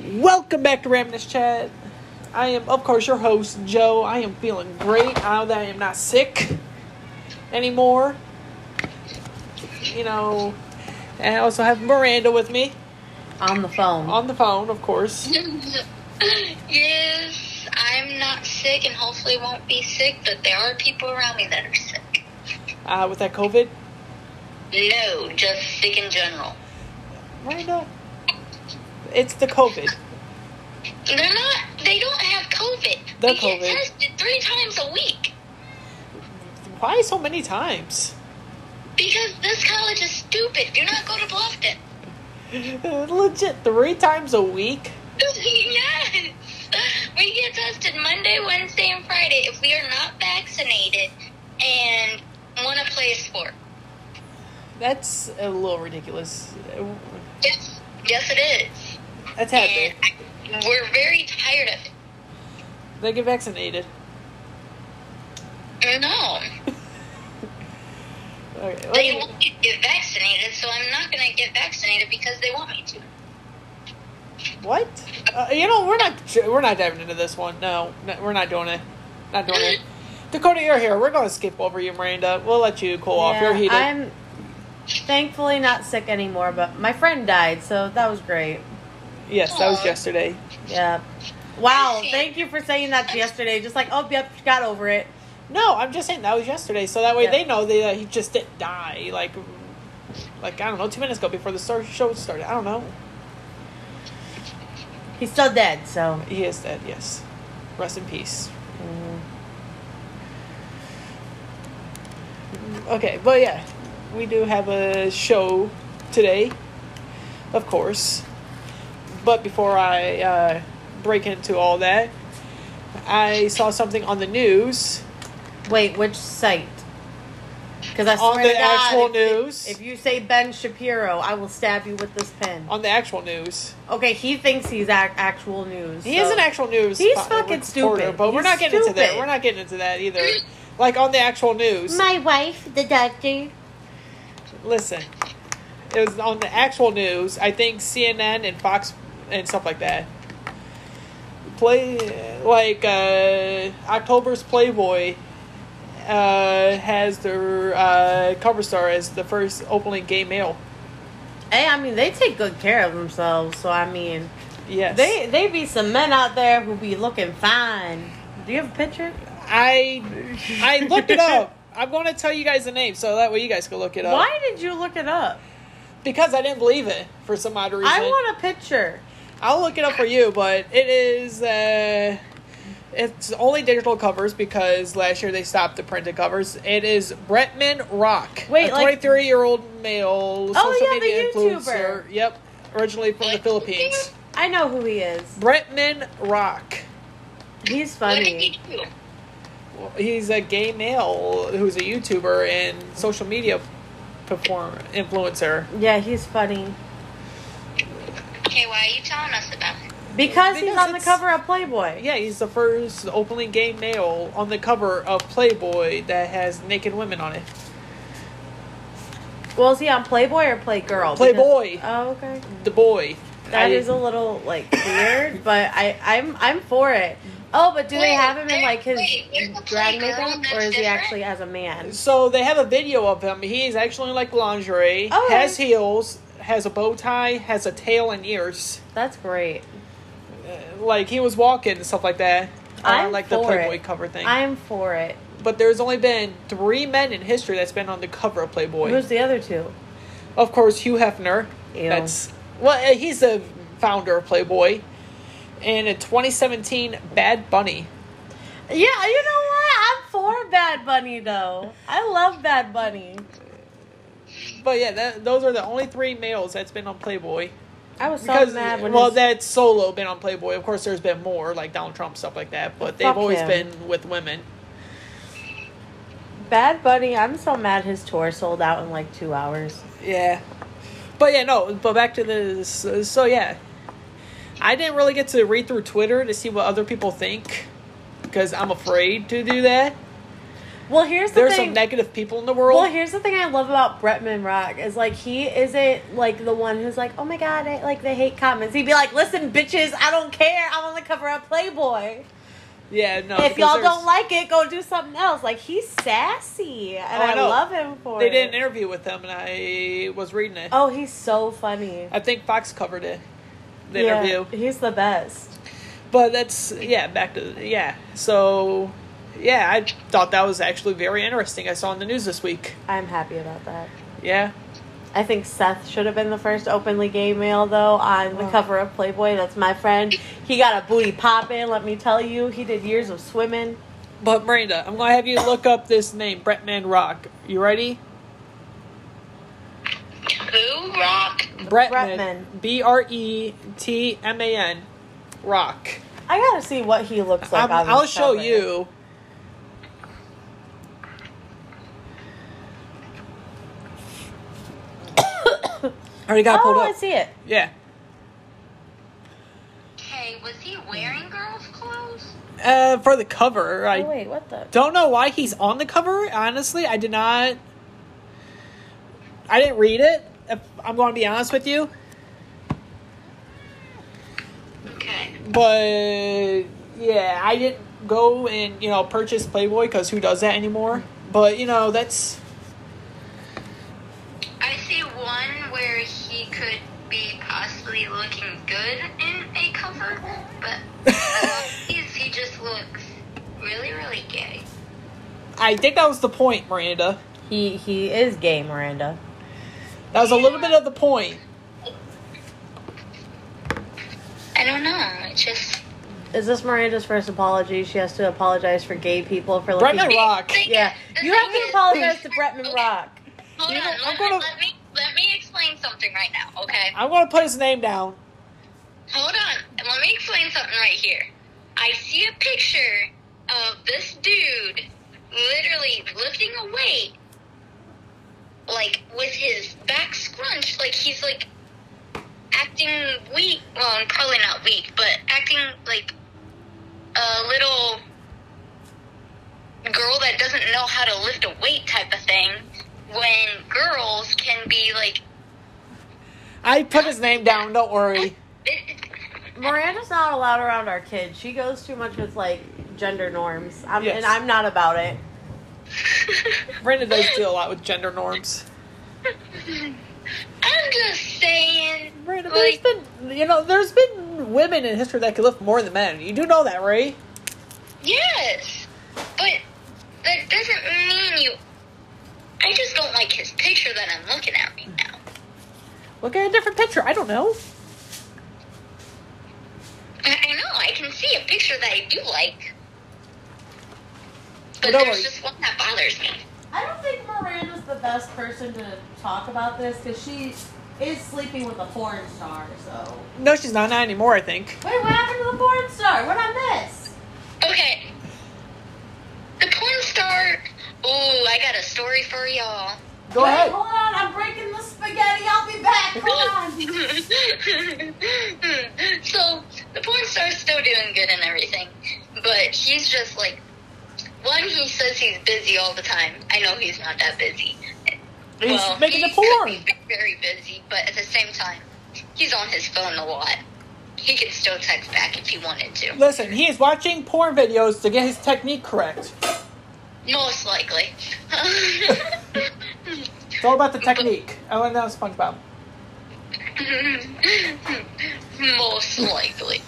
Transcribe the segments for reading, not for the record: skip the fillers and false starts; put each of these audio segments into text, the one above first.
Welcome back to Reminisce Chat. I am, of course, your host, Joe. I am feeling great now that I am not sick anymore. You know, and I also have Miranda with me. On the phone. On the phone, of course. Yes, I'm not sick and hopefully won't be sick, but there are people around me that are sick. With that COVID? No, just sick in general. Miranda, it's the COVID. They're not, they don't have COVID. They're they get COVID. tested 3 times a week. Why so many times? Because this college is stupid. Do not go to Bluffton. Legit, 3 times a week? Yes. We get tested Monday, Wednesday, and Friday if we are not vaccinated and want to play a sport. That's a little ridiculous. Yes, it is. That's happening. And we're very tired of it. They get vaccinated. No. Okay, They want me to get vaccinated, so I'm not going to get vaccinated because they want me to. What? We're not diving into this one. No, we're not doing it. Not doing it. Dakota, you're here. We're going to skip over you, Miranda. We'll let you cool off. You're heated. I'm thankfully not sick anymore, but my friend died, so that was great. Yes, that was yesterday. Yeah. Wow, thank you for saying that yesterday. Just like, oh, yep, got over it. No, I'm just saying that was yesterday, so that way Yeah. they know that he just didn't die. Like I don't know, 2 minutes ago before the show started. I don't know. He's still dead, so. He is dead. Yes. Rest in peace. Okay, but yeah, we do have a show today, of course. But before I break into all that, I saw something on the news. Wait, which site? Because I On swear the to God, actual news. If you say Ben Shapiro, I will stab you with this pen. On the actual news. Okay, he thinks he's actual news. He is an actual news. He's fucking stupid. But we're He's not getting into that. stupid. We're not getting into that either. Like on the actual news. My wife, the doctor. Listen, it was on the actual news. I think CNN and Fox and stuff like that. October's Playboy has their cover star as the first openly gay male. Hey, I mean, they take good care of themselves, so I mean, Yes. they be some men out there who be looking fine. Do you have a picture? I looked it up. I'm going to tell you guys the name so that way you guys can look it up. Why did you look it up? Because I didn't believe it for some odd reason. I want a picture. I'll look it up for you, but it is it's only digital covers because last year they stopped the printed covers. It is Bretman Rock. Wait, a like- 23-year-old male social yeah, media the influencer. YouTuber. Yep. Originally from the Philippines. I know who he is. Bretman Rock. He's What did funny. he do? He's a gay male who's a YouTuber and social media influencer. Yeah, he's funny. Okay, why are you telling us about it? Because he's Because on the it's- cover of Playboy. Yeah, he's the first openly gay male on the cover of Playboy that has naked women on it. Well, is he on Playboy or Playgirl? Playboy. Because, oh, okay. The boy. That is a little like weird, but I'm for it. Oh, but do they have him in like his there's a drag Playgirl makeup, that's or is he different? actually as a man? So they have a video of him. He's actually like lingerie, Oh, has okay. heels, has a bow tie, has a tail and ears. That's great. Like he was walking and stuff like that. I'm like the for Playboy it. cover thing. I'm for it. But there's only been 3 men in history that's been on the cover of Playboy. Who's the other two? Of course, Hugh Hefner. Ew. He's the founder of Playboy. And in 2017, Bad Bunny. Yeah, you know what? I'm for Bad Bunny though. I love Bad Bunny. But yeah, those are the only 3 males that's been on Playboy. I was so mad when that's solo been on Playboy. Of course, there's been more, like Donald Trump, stuff like that. But they've Fuck always him. been with women. Bad Bunny. I'm so mad his tour sold out in like 2 hours. Yeah. But yeah, no. But back to this. So yeah. I didn't really get to read through Twitter to see what other people think. Because I'm afraid to do that. Well, here's the There's thing. some negative people in the world. Well, here's the thing I love about Bretman Rock is like he isn't like the one who's like, oh my god, they hate comments. He'd be like, listen, bitches, I don't care. I'm on the cover of Playboy. Yeah, no. If because y'all there's- don't like it, go do something else. Like he's sassy, and I know. love him for They it. did an interview with him, and I was reading it. Oh, he's so funny. I think Fox covered it. The Yeah, interview. he's the best. But that's, back to, So, I thought that was actually very interesting. I saw in the news this week. I'm happy about that. Yeah. I think Seth should have been the first openly gay male, though, on the cover of Playboy. That's my friend. He got a booty popping, let me tell you. He did years of swimming. But, Miranda, I'm going to have you look up this name, Bretman Rock. You ready? Who? Rock? Bretman. Bretman. Rock. I gotta see what he looks like on I'll this show cover. you. Already got it pulled Oh, up. I see it. Yeah. Okay, was he wearing girls' clothes? For the cover, I Oh, wait, what the? don't know why he's on the cover. Honestly, I didn't read it. If I'm going to be honest with you. Okay. But, yeah, I didn't go and, purchase Playboy because who does that anymore? But, that's... I see one where he could be possibly looking good in a cover, but he just looks really, really gay. I think that was the point, Miranda. He is gay, Miranda. That was a little bit of the point. I don't know. It just. Is this Miranda's first apology? She has to apologize for gay people for looking... Bretman Rock. Yeah, you have to apologize to Bretman Rock. Hold You know, on. I'm gonna- Let me explain something right now, okay? I'm going to put his name down. Hold on. Let me explain something right here. I see a picture of this dude literally lifting a weight, like, with his back scrunched, like he's, like, acting weak. Well, probably not weak, but acting like a little girl that doesn't know how to lift a weight type of thing, when girls can be, like... I put his name down, don't worry. Miranda's not allowed around our kids. She goes too much with, like, gender norms. Yes. And I'm not about it. Miranda does deal a lot with gender norms. I'm just saying... Miranda, like, there's been women in history that can lift more than men. You do know that, right? yes, but that doesn't mean you... I just don't like his picture that I'm looking at right now. Look at a different picture. I don't know. I know, I can see a picture that I do like. But Don't there's worry. just one that bothers me. I don't think Miranda's the best person to talk about this because she is sleeping with a porn star, so... No, she's not anymore, I think. Wait, what happened to the porn star? What'd I miss? Okay. The porn star... Ooh, I got a story for y'all. Go Wait, ahead. hold on, I'm breaking the spaghetti. I'll be back. Hold on. So, the porn star's still doing good and everything. But he's just like... One, he says he's busy all the time. I know he's not that busy. He's making the he could porn. be very busy, but at the same time, he's on his phone a lot. He can still text back if he wanted to. Listen, he is watching porn videos to get his technique correct. Most likely. It's all about the technique. I want to know SpongeBob. Most likely.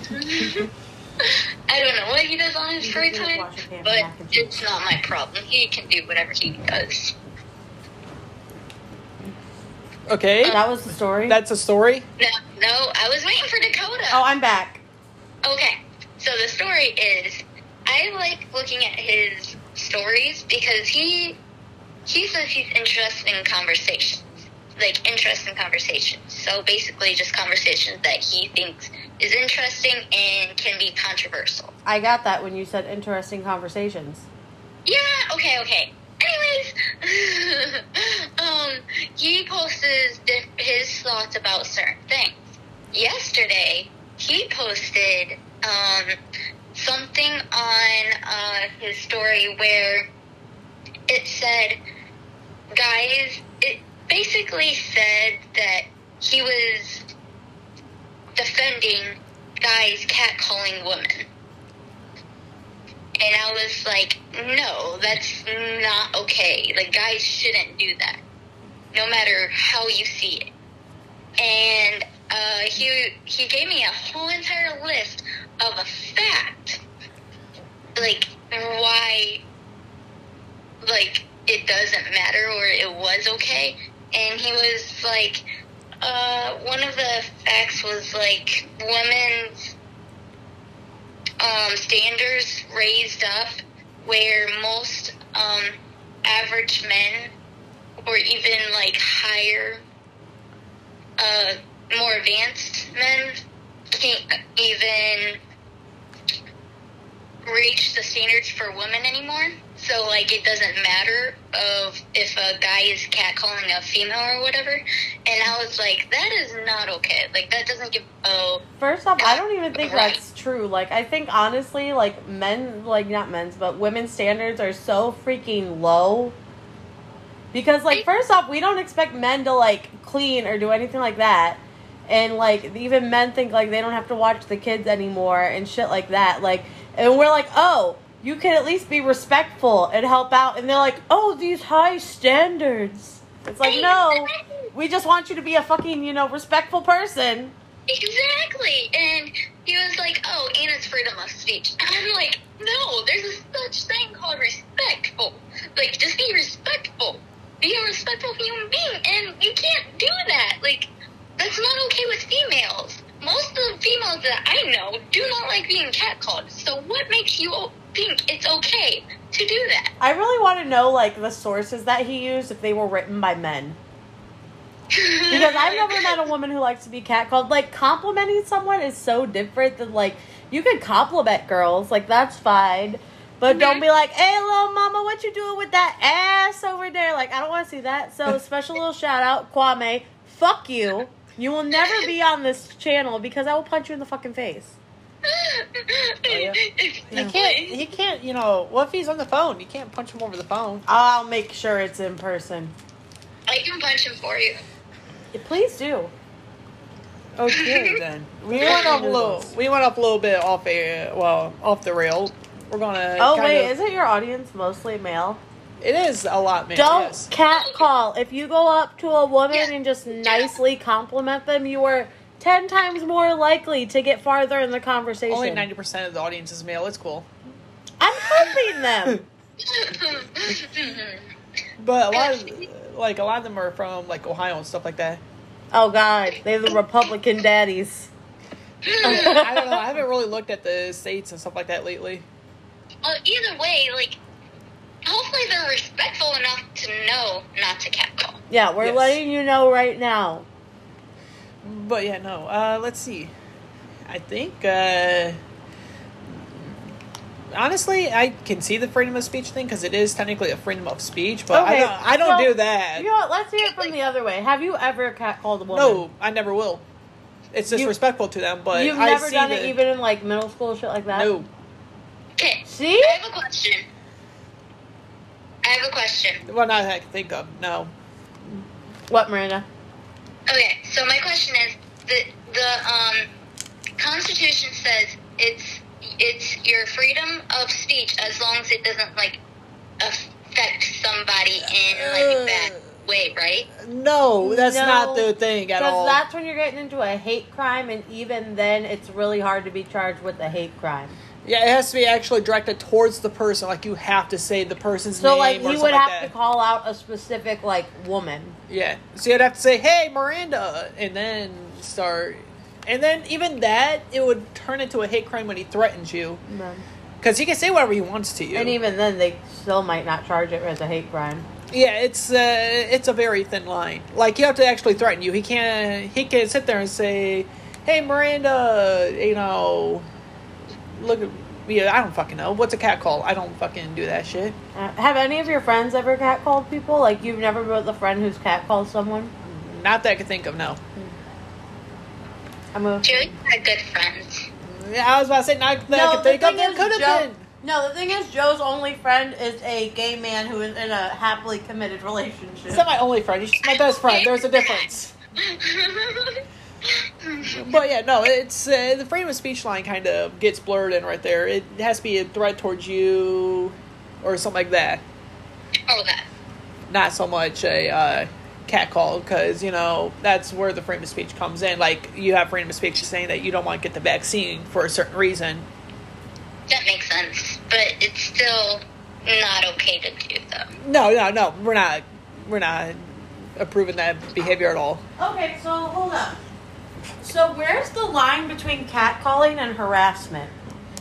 I don't know what he does on his free time, but it's not my problem. He can do whatever he does. Okay. That was the story? That's a story. No, I was waiting for Dakota. Oh, I'm back. Okay, so the story is, I like looking at his stories because he says he's interested in conversations. Like, interesting conversations. So basically just conversations that he thinks is interesting and can be controversial. I got that when you said interesting conversations. Yeah, okay. Anyways, he posts his thoughts about certain things. Yesterday, he posted something on his story where it said, guys, it basically said that he was defending guys catcalling women. And I was like, no, that's not okay. Like, guys shouldn't do that, no matter how you see it. And he gave me a whole entire list of a fact, like, why, like, it doesn't matter or it was okay. And he was like, one of the facts was, like, women's standards raised up where most average men or even, like, higher, more advanced men can't even reach the standards for women anymore. So, like, it doesn't matter of if a guy is catcalling a female or whatever. And I was like, that is not okay. Like, that doesn't give First off, I don't even think that's true. Like, I think, honestly, like, men, like, not men's, but women's standards are so freaking low. Because, like, first off, we don't expect men to, like, clean or do anything like that. And, like, even men think, like, they don't have to watch the kids anymore and shit like that. Like, and we're like, oh, you can at least be respectful and help out. And they're like, oh, these high standards. It's like, no, we just want you to be a fucking, you know, respectful person. Exactly. And he was like, oh, and it's freedom of speech. And I'm like, no, there's a such thing called respectful. Like, just be respectful. Be a respectful human being. And you can't do that. Like, that's not okay with females. Most of the females that I know do not like being catcalled. So what makes you think it's okay to do that? I really want to know, like, the sources that he used, if they were written by men. Because I've never met a woman who likes to be catcalled. Like, complimenting someone is so different than, like, you can compliment girls. Like, that's fine. But don't be like, hey, little mama, what you doing with that ass over there? Like, I don't want to see that. So, special little shout out, Kwame. Fuck you. You will never be on this channel because I will punch you in the fucking face. Oh, yeah. He can't, you know, what if he's on the phone? You can't punch him over the phone. I'll make sure it's in person. I can punch him for you. Yeah, please do. Okay, then. We went up a little bit off the rail. We're gonna. Oh wait, isn't your audience mostly male? It is a lot, man. Don't yes. catcall. If you go up to a woman and just nicely compliment them, you are 10 times more likely to get farther in the conversation. Only 90% of the audience is male. It's cool. I'm helping them. But a lot of them are from, like, Ohio and stuff like that. Oh God, they're the Republican daddies. I don't know. I haven't really looked at the states and stuff like that lately. Either way, like, hopefully they're respectful enough to know not to catcall. Yeah, we're letting you know right now. But yeah, no. Let's see. I think, honestly, I can see the freedom of speech thing because it is technically a freedom of speech, but okay, I don't do that. You know what? Let's hear it from the other way. Have you ever catcalled a woman? No, I never will. It's disrespectful to them, but you've never done it even in, like, middle school, shit like that? No. Okay. See? I have a question. Well, not that I can think of. No. What, Miranda? Okay, so my question is, the Constitution says it's your freedom of speech as long as it doesn't, like, affect somebody in, like, a bad way, right? No, that's not the thing at all. Because that's when you're getting into a hate crime, and even then, it's really hard to be charged with a hate crime. Yeah, it has to be actually directed towards the person. Like, you have to say the person's name. So, like, or you would like have to call out a specific, like, woman. Yeah. So you'd have to say, hey, Miranda, and then start. And then even that, it would turn into a hate crime when he threatens you. Because he can say whatever he wants to you. And even then, they still might not charge it as a hate crime. Yeah, it's a very thin line. Like, you have to actually threaten you. He can't sit there and say, hey, Miranda, you know, look at me. I don't fucking know. What's a cat call? I don't fucking do that shit. Have any of your friends ever catcalled people? Like, you've never been with a friend who's catcalled someone? Not that I can think of, no. Joey had good friends. Yeah, I was about to say, not that I can think of. There could have been. No, the thing is, Joe's only friend is a gay man who is in a happily committed relationship. He's not my only friend. He's just my best friend. There's a difference. But yeah, no, it's the freedom of speech line kind of gets blurred in right there. It has to be a threat towards you or something like that. Oh, that. Not so much a catcall, because, you know, that's where the freedom of speech comes in. Like, you have freedom of speech saying that you don't want to get the vaccine for a certain reason. That makes sense, but it's still not okay to do, though. No, we're not approving that behavior at all. Okay, so hold up. So where's the line between catcalling and harassment?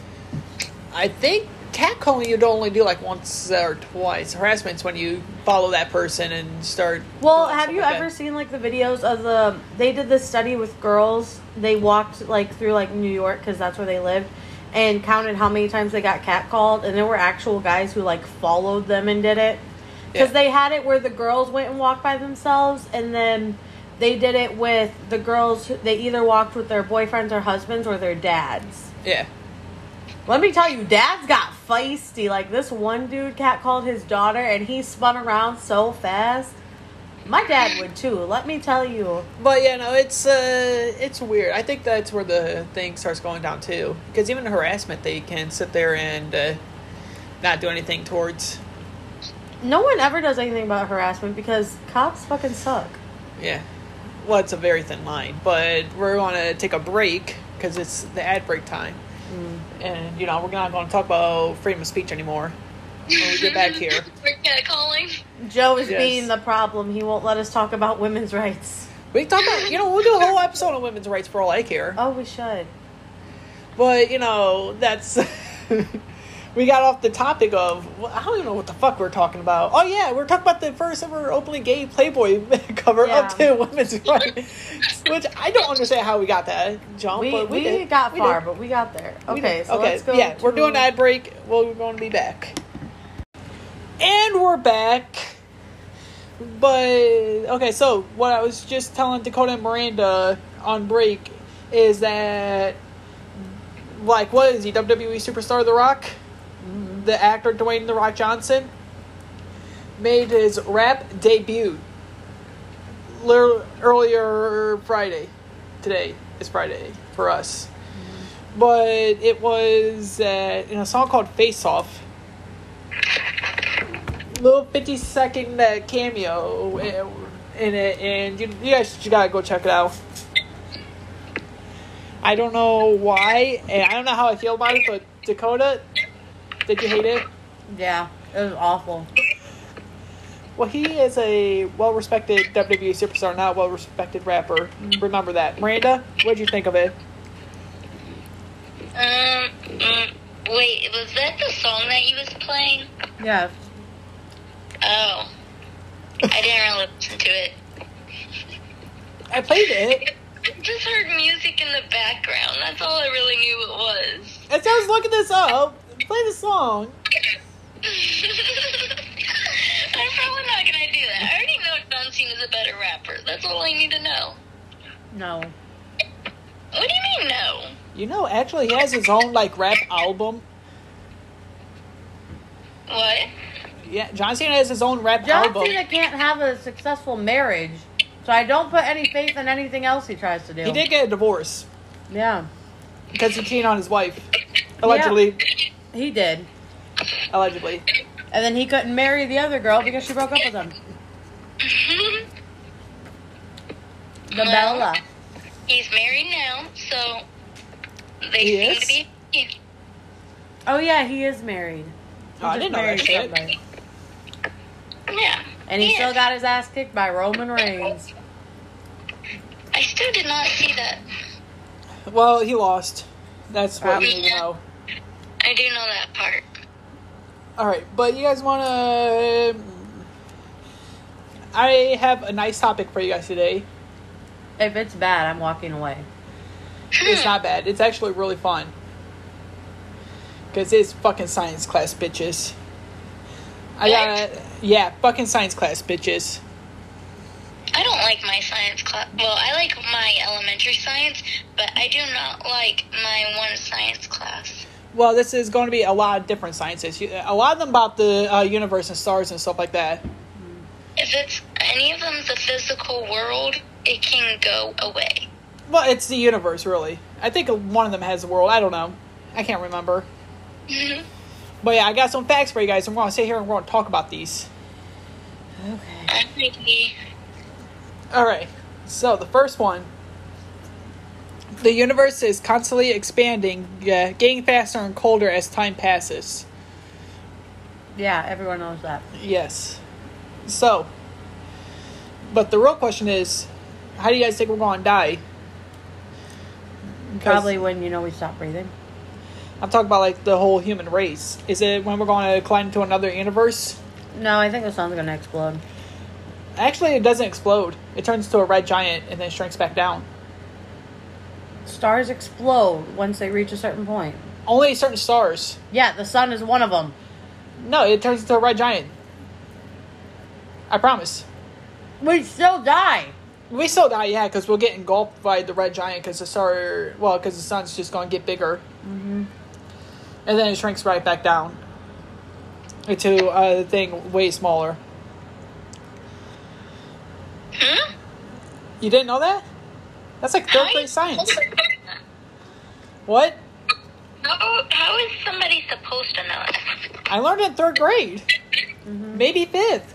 I think catcalling you'd only do like once or twice. Harassment's when you follow that person and start. Well, have you ever seen like the videos of they did this study with girls. They walked like through like New York because that's where they lived, and counted how many times they got catcalled, and there were actual guys who like followed them and did it. Because they had it where the girls went and walked by themselves, and then they did it with the girls. They either walked with their boyfriends or husbands or their dads. Yeah. Let me tell you, dads got feisty. Like, this one dude catcalled his daughter, and he spun around so fast. My dad would, too. Let me tell you. But, yeah, no, it's weird. I think that's where the thing starts going down, too. Because even harassment, they can sit there and not do anything towards. No one ever does anything about harassment because cops fucking suck. Yeah. Well, it's a very thin line. But we're going to take a break because it's the ad break time. And, you know, we're not going to talk about freedom of speech anymore when we get back here. We're catcalling. Joe is being the problem. He won't let us talk about women's rights. We can talk about, you know, we'll do a whole episode on women's rights for all I care. Oh, we should. But, you know, that's... We got off the topic of... I don't even know what the fuck we're talking about. Oh, yeah, we're talking about the first ever openly gay Playboy cover up to women's rights. Which I don't understand how we got that jump. We did. got We far, did. but we got there. Okay, so let's go. Yeah, we're doing ad break. We're going to be back. And we're back. But, okay, so what I was just telling Dakota and Miranda on break is that, like, what is he, WWE Superstar The Rock? Mm-hmm. The actor Dwayne The Rock Johnson made his rap debut earlier Friday. Today is Friday for us. Mm-hmm. But it was in a song called Face Off. Little 50-second cameo in it, and you guys just gotta go check it out. I don't know why, and I don't know how I feel about it, but Dakota, did you hate it? Yeah, it was awful. Well, he is a well-respected WWE superstar, not a well-respected rapper. Remember that. Miranda, what did you think of it? Wait, was that the song that he was playing? Yeah. Oh. I didn't really listen to it. I played it. I just heard music in the background. That's all I really knew it was. As I was looking this up, play the song. I'm probably not going to do that. I already know John Cena's a better rapper. That's all I need to know. No. What do you mean, no? You know, actually, he has his own, like, rap album. What? Yeah, John Cena has his own rap John album. Cena can't have a successful marriage, so I don't put any faith in anything else he tries to do. He did get a divorce. Yeah. Because he cheated on his wife. Allegedly. Yeah, he did. Allegedly. And then he couldn't marry the other girl because she broke up with him. The Bella. He's married now, so they He seem is? to be... Oh, yeah, he is married. He I didn't know that married shit. somebody. Yeah. And he Yeah. still got his ass kicked by Roman Reigns. I still did not see that. Well, he lost. That's what you need to know. I do know that part. Alright, but you guys want to... I have a nice topic for you guys today. If it's bad, I'm walking away. It's not bad. It's actually really fun. Because it's fucking science class, bitches. Yeah, fucking science class, bitches. I don't like my science class. Well, I like my elementary science, but I do not like my one science class. Well, this is going to be a lot of different sciences. A lot of them about the universe and stars and stuff like that. If it's any of them the physical world, it can go away. Well, it's the universe, really. I think one of them has a world. I don't know. I can't remember. Mhm. But yeah, I got some facts for you guys. I'm going to sit here and we're going to talk about these. Okay. Alright, so the first one. The universe is constantly expanding, getting faster and colder as time passes. Yeah, everyone knows that. Yes. So, but the real question is, how do you guys think we're going to die? Because Probably when we stop breathing. I'm talking about like the whole human race. Is it when we're going to climb into another universe? No, I think the sun's gonna explode. Actually, it doesn't explode. It turns to a red giant and then shrinks back down. Stars explode once they reach a certain point. Only certain stars. Yeah, the sun is one of them. No, it turns into a red giant. I promise. We still die. We still die, yeah, because we'll get engulfed by the red giant because because the sun's just going to get bigger. Mm-hmm. And then it shrinks right back down into a thing way smaller. Hmm? You didn't know that? That's like third grade science. What? How is somebody supposed to know that? I learned it in third grade. Mm-hmm. Maybe fifth.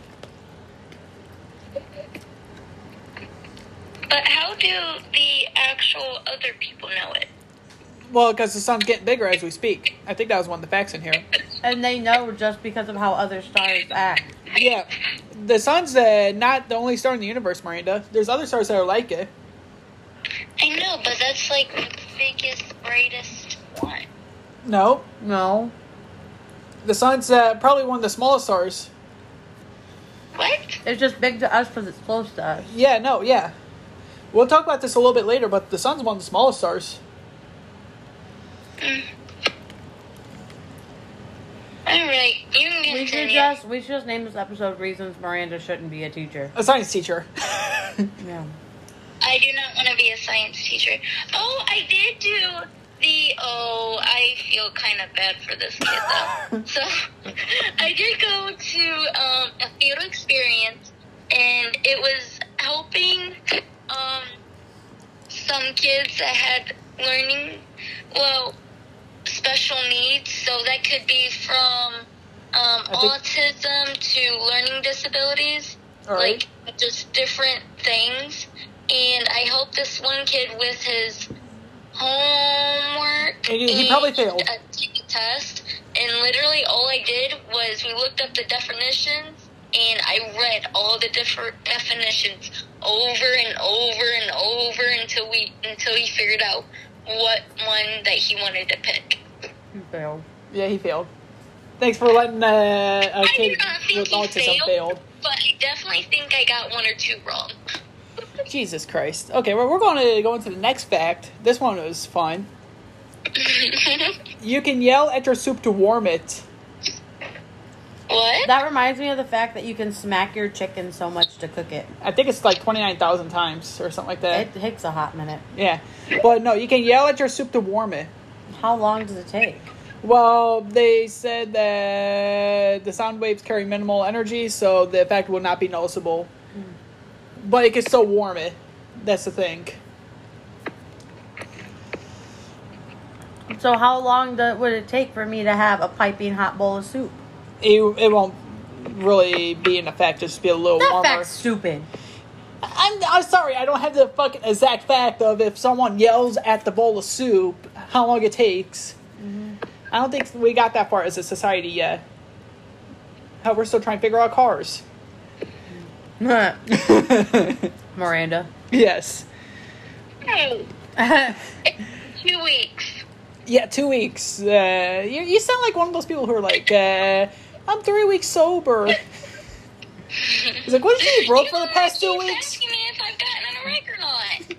But how do the actual other people know it? Well, because the sun's getting bigger as we speak. I think that was one of the facts in here. And they know just because of how other stars act. Yeah. The sun's not the only star in the universe, Miranda. There's other stars that are like it. I know, but that's like the biggest, brightest one. No. No. The sun's probably one of the smallest stars. What? It's just big to us because it's close to us. Yeah, no, yeah. We'll talk about this a little bit later, but the sun's one of the smallest stars. Alright, you can We should continue. just name this episode "Reasons Miranda Shouldn't Be a Teacher." A science teacher. Yeah. I do not want to be a science teacher. Oh, I did do I feel kind of bad for this kid though. So, I did go to a field experience, and it was helping some kids that had special needs. So that could be from autism to learning disabilities. All right. Like, just different things. And I helped this one kid with his homework. And he probably failed. Take a test. And literally all I did was we looked up the definitions, and I read all the different definitions over and over and over until he figured out what one that he wanted to pick. You failed. Yeah, he failed. Thanks for letting a I kid do not think with he autism failed. but I definitely think I got one or two wrong. Jesus Christ. Okay, well, we're going to go into the next fact. This one was fun. You can yell at your soup to warm it. What? That reminds me of the fact that you can smack your chicken so much to cook it. I think it's like 29,000 times or something like that. It takes a hot minute. Yeah. But no, you can yell at your soup to warm it. How long does it take? Well, they said that the sound waves carry minimal energy, so the effect will not be noticeable. But it can still warm it. That's the thing. So how long would it take for me to have a piping hot bowl of soup? It won't really be an effect. Just be a little That warmer. fact's stupid. I'm sorry. I don't have the fucking exact fact of if someone yells at the bowl of soup, how long it takes. Mm-hmm. I don't think we got that far as a society yet. Hell, we're still trying to figure out cars. Miranda. Yes. Hey, 2 weeks. Yeah, 2 weeks. You sound like one of those people who are like, I'm 3 weeks sober. He's like, what did you broke for the past 2 weeks? Asking me if I've gotten on a wreck or not.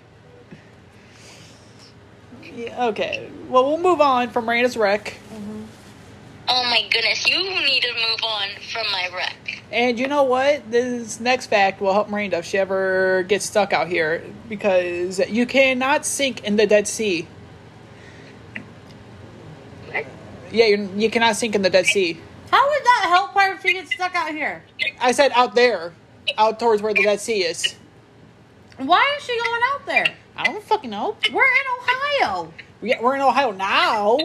Yeah, okay. Well, we'll move on from Miranda's wreck. Oh my goodness, you need to move on from my wreck. And you know what? This next fact will help Miranda if she ever gets stuck out here. Because you cannot sink in the Dead Sea. What? Yeah, you cannot sink in the Dead Sea. How would that help her if she gets stuck out here? I said out there. Out towards where the Dead Sea is. Why is she going out there? I don't fucking know. We're in Ohio. We're in Ohio now.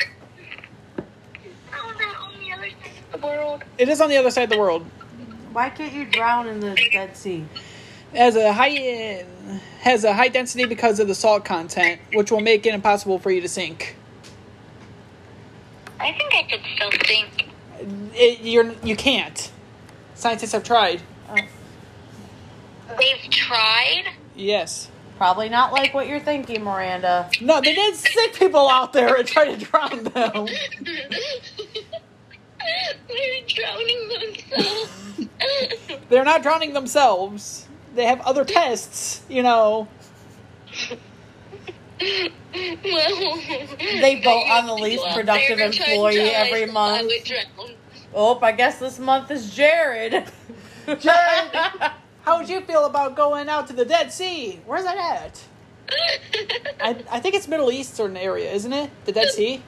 Oh, they're on the other side of the world. It is on the other side of the world. Why can't you drown in the Dead Sea? It has a high density because of the salt content, which will make it impossible for you to sink. I think I could still think. You can't. Scientists have tried. They've tried. Yes. Probably not like what you're thinking, Miranda. No, they did sick people out there and try to drown them. They're drowning themselves. They're not drowning themselves. They have other tests, you know. Well, They vote on the least productive employee every month. I would drown. Oh, I guess this month is Jared. Jared, how would you feel about going out to the Dead Sea? Where's that at? I think it's Middle Eastern area, isn't it? The Dead Sea?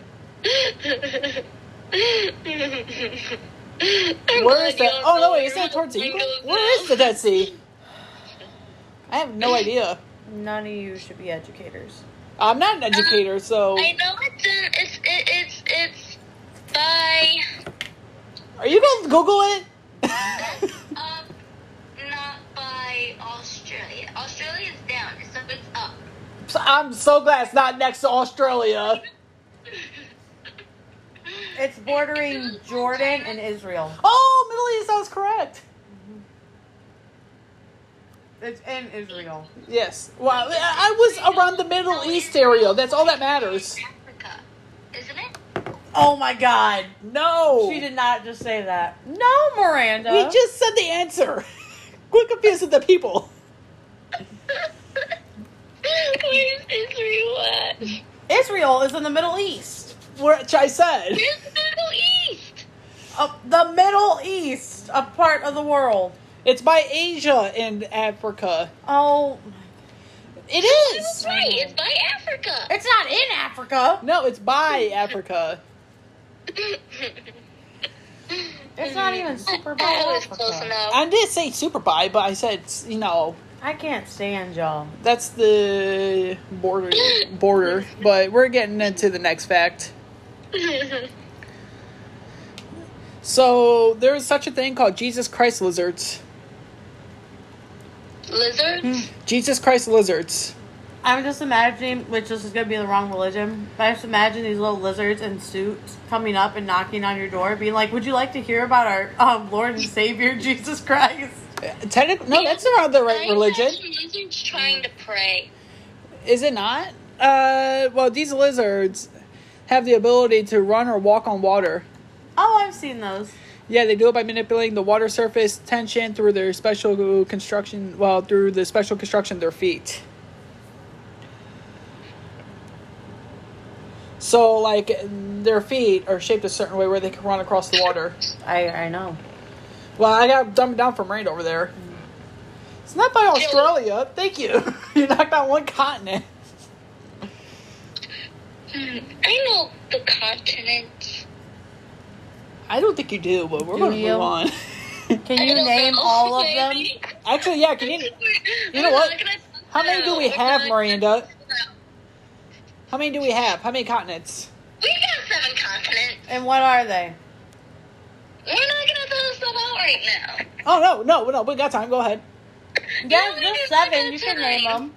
Where is that? Oh, no, wait, is that towards England? Where is the Dead Sea? I have no idea. None of you should be educators. I'm not an educator, so... I know it's by Are you going to Google it? not by Australia. Australia's down, so it's up. I'm so glad it's not next to Australia. It's bordering Jordan and Israel. Oh, Middle East, I was correct. It's in Israel. Yes. Well, I was around the Middle East area. That's all that matters. Africa, isn't it? Oh my God. No. She did not just say that. No, Miranda. We just said the answer. Quit confusing the people. Where's Israel at? Israel is in the Middle East. Which I said. Where's the Middle East? The Middle East, a part of the world. It's by Asia and Africa. Oh, It That's is. right. It's by Africa. it's not in Africa. No, it's by Africa. It's not even super by That was close Africa. enough. I did say super by, but I said, you know, I can't stand y'all. that's the border. But we're getting into the next fact. So there's such a thing called Jesus Christ lizards. Lizards? Jesus Christ lizards. I'm just imagining, which this is going to be the wrong religion, but I just imagine these little lizards in suits coming up and knocking on your door, being like, would you like to hear about our Lord and Savior, Jesus Christ? Technically, no, that's around the right religion. Lizards trying to pray. Is it not? Well, these lizards have the ability to run or walk on water. Oh, I've seen those. Yeah, they do it by manipulating the water surface tension through their special construction. Well, through the special construction of their feet. So, like, their feet are shaped a certain way where they can run across the water. I know. Well, I got dumbed down from rain over there. It's not by Australia. Thank you. You knocked out one continent. I know the continents. I don't think you do, but we're Do going to you? move on. Can I you don't name know, all of them? maybe. Actually, yeah, can you... You know what? How many do we have, Miranda? How many do we have? How many continents? We got 7 continents. And what are they? We're not gonna throw this stuff out right now. Oh, no, we got time. Go ahead. Yeah, there's 7. You can name them.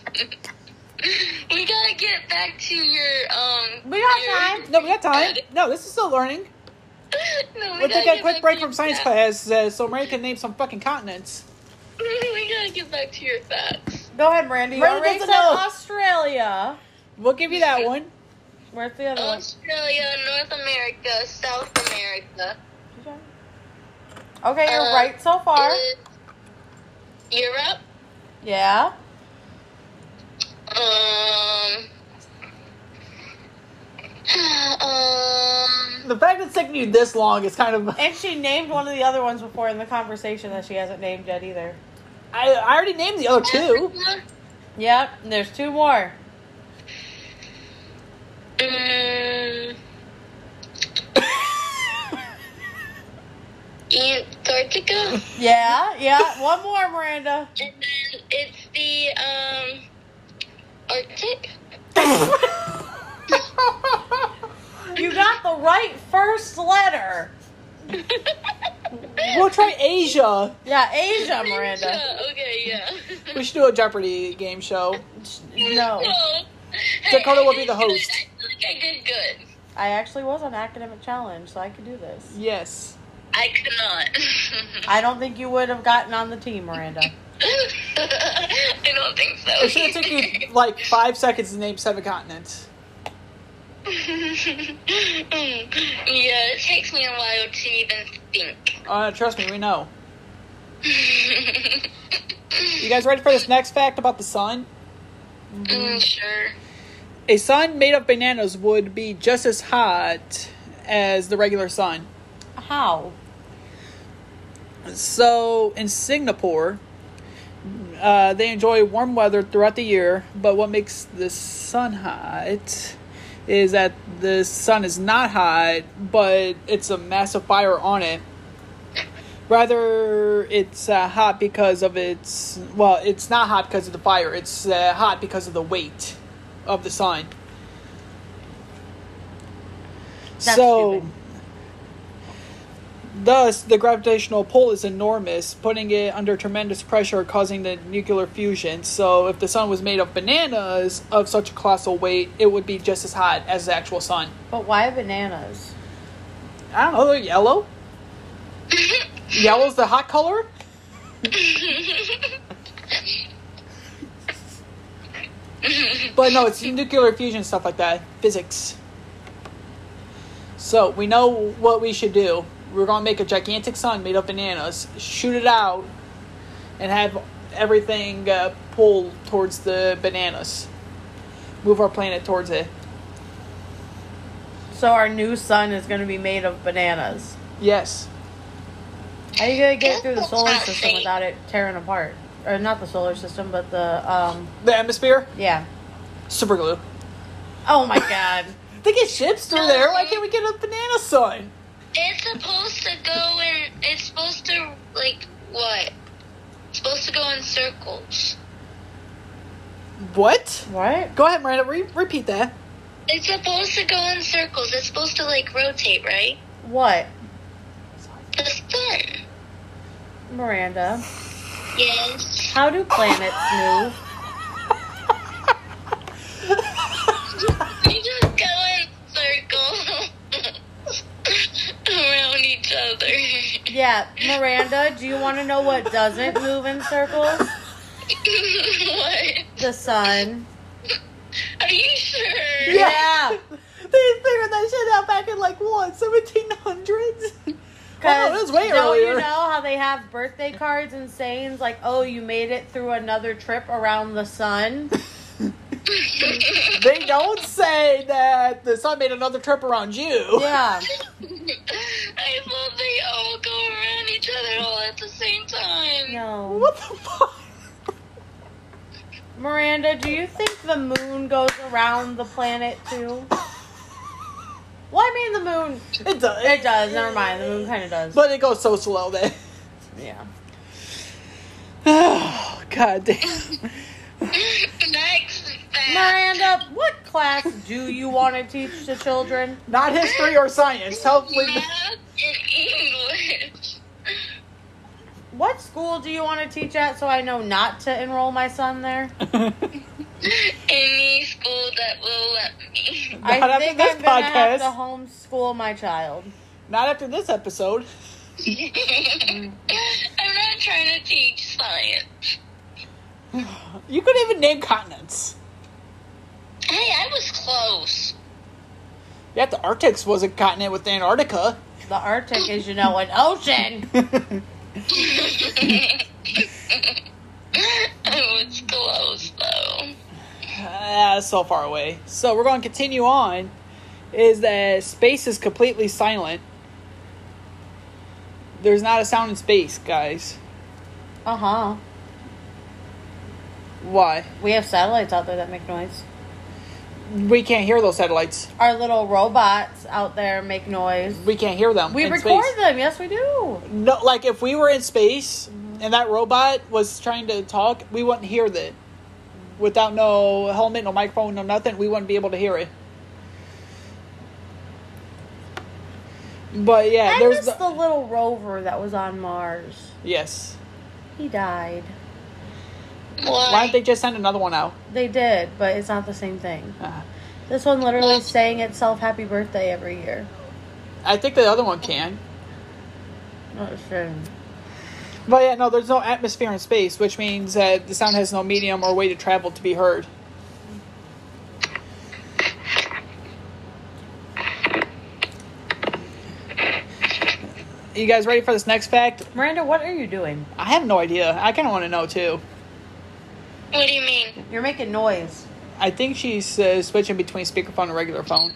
We gotta get back to your We got your- time. No, we got time. No, this is still learning. No, we We'll take gotta a quick get break back from to science your class so Maria can name some fucking continents. We gotta get back to your facts. Go ahead, Miranda. You Miranda already doesn't said know. Australia. We'll give you that one. Where's the other one? Australia, North America, South America. Okay, you're right so far. Europe. Yeah. The fact it's taking you this long is kind of... And she named one of the other ones before in the conversation that she hasn't named yet either. I already named the other two. Africa. Yep, and there's 2 more. Yeah. One more, Miranda. And then it's the Arctic. You got the right first letter. We'll try Asia. Yeah, Asia, Miranda. Okay, yeah. We should do a Jeopardy game show. No. Dakota will be the host. I feel like I did good. I actually was on academic challenge, so I could do this. Yes. I could not. I don't think you would have gotten on the team, Miranda. I don't think so. It should have taken you like 5 seconds to name 7 continents. Yeah, it takes me a while to even think. Trust me, we know. You guys ready for this next fact about the sun? Sure. A sun made of bananas would be just as hot as the regular sun. How? So, in Singapore, they enjoy warm weather throughout the year, but what makes the sun hot is that the sun is not hot, but it's a massive fire on it. Rather, it's hot because of its... Well, it's not hot because of the fire. It's hot because of the weight of the sun. That's so, stupid. thus, the gravitational pull is enormous, putting it under tremendous pressure, causing the nuclear fusion. So, if the sun was made of bananas of such a colossal weight, it would be just as hot as the actual sun. But why bananas? I don't know, they're yellow? Yellow's the hot color? But no, it's nuclear fusion, stuff like that. Physics. So, we know what we should do. We're going to make a gigantic sun made of bananas, shoot it out, and have everything pull towards the bananas. Move our planet towards it. So our new sun is going to be made of bananas. Yes. How are you going to get through the solar system without it tearing apart? Or not the solar system, but the, The atmosphere? yeah. Super glue. Oh my god. They get ships through there. Why can't we get a banana sun? It's supposed to go in. It's supposed to, like, what? It's supposed to go in circles. What? What? Go ahead, Miranda. Repeat that. It's supposed to go in circles. It's supposed to, like, rotate, right? What? The sun. Miranda. Yes. How do planets move? We just go in circles around each other. Yeah, Miranda, do you want to know what doesn't move in circles? What? The sun. Are you sure? Yeah. They figured that shit out back in like what, 1700s? Oh, it was way don't earlier. you know how they have birthday cards and sayings like, "Oh, you made it through another trip around the sun"? They don't say that the sun made another trip around you. Yeah. I thought they all go around each other all at the same time. No. What the fuck? Miranda, do you think the moon goes around the planet too? Well, I mean the moon. It does. It does. Never mind. The moon kind of does. But it goes so slow then. Yeah. Oh, god damn. Next fact. Miranda, what class do you want to teach to children? Not history or science. Hopefully. Math and English. What school do you want to teach at so I know not to enroll my son there? Any school that will let me. Not I after think this I'm going to have podcast. to homeschool my child. Not after this episode. I'm not trying to teach science. You couldn't even name continents. Hey, I was close. Yeah, the Arctic was a continent with Antarctica. The Arctic is, an ocean. I was close, though. So far away. So we're going to continue on. Is that space is completely silent. There's not a sound in space, guys. Uh-huh. Why? We have satellites out there that make noise. We can't hear those satellites. Our little robots out there make noise. We can't hear them. We in record space. them. Yes, we do. No, like if we were in space and that robot was trying to talk, we wouldn't hear that. Without no helmet, no microphone, no nothing, we wouldn't be able to hear it. But yeah, I there's missed the little rover that was on Mars. yes. He died. Why don't they just send another one out? They did, but it's not the same thing. Uh, This one literally saying itself happy birthday every year. I think the other one can. Oh, shit. But yeah, no, there's no atmosphere in space, which means that the sound has no medium or way to travel to be heard. You guys ready for this next fact? Miranda, what are you doing? I have no idea. I kind of want to know too. What do you mean? You're making noise. I think she's switching between speakerphone and regular phone.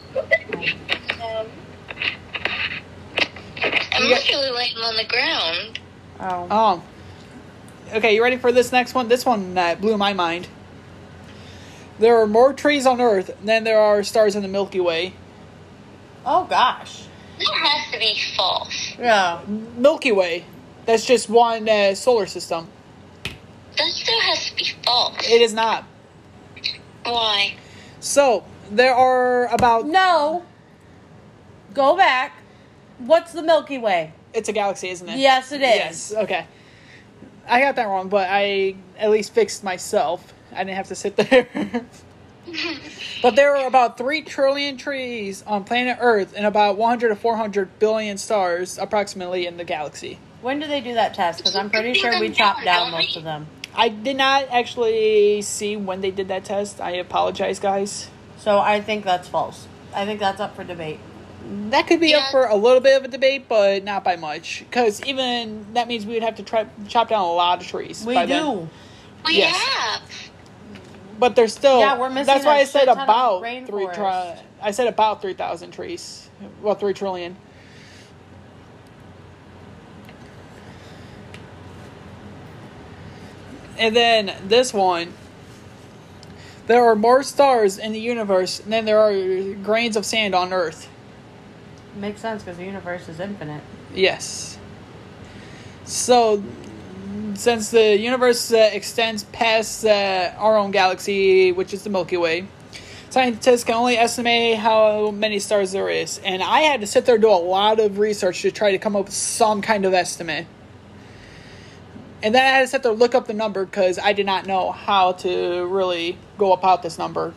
I'm literally laying on the ground. Oh. Okay, you ready for this next one? This one blew my mind. There are more trees on Earth than there are stars in the Milky Way. Oh, gosh. That has to be false. Yeah. Milky Way. That's just one solar system. That still has to be false. It is not. Why? So, there are about... No. Go back. What's the Milky Way? It's a galaxy, isn't it? Yes, it is. Yes, okay. I got that wrong, but I at least fixed myself. I didn't have to sit there. But there are about 3 trillion trees on planet Earth and about 100 to 400 billion stars approximately in the galaxy. When do they do that test? Because I'm pretty sure we chopped down most of them. I did not actually see when they did that test. I apologize, guys. So I think that's false. I think that's up for debate. That could be up for a little bit of a debate, but not by much. Because even that means we would have to chop down a lot of trees. We by do. then. We Yes. have. But there's still... Yeah, we're missing That's why a I said shit ton of about rainforest. I said about 3,000 trees. Well, 3 trillion. And then this one. There are more stars in the universe than there are grains of sand on Earth. Makes sense because the universe is infinite. Yes. So, since the universe extends past our own galaxy, which is the Milky Way, scientists can only estimate how many stars there is. And I had to sit there and do a lot of research to try to come up with some kind of estimate. And then I had to sit there and look up the number because I did not know how to really go about this number.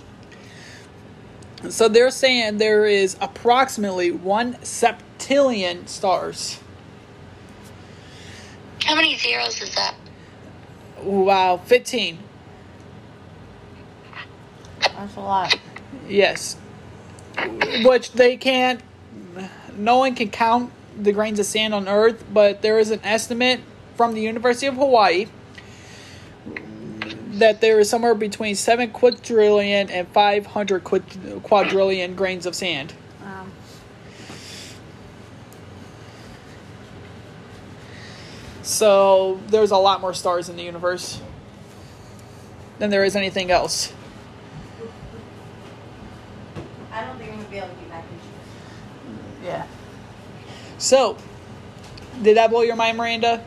So they're saying there is approximately 1 septillion stars. How many zeros is that? Wow, 15. That's a lot. Yes. Which they can't... No one can count the grains of sand on Earth, but there is an estimate from the University of Hawaii that there is somewhere between 7 quadrillion and 500 quadrillion grains of sand. So there's a lot more stars in the universe than there is anything else. I don't think I'm going to be able to eat mac and cheese. Yeah. So, did that blow your mind, Miranda?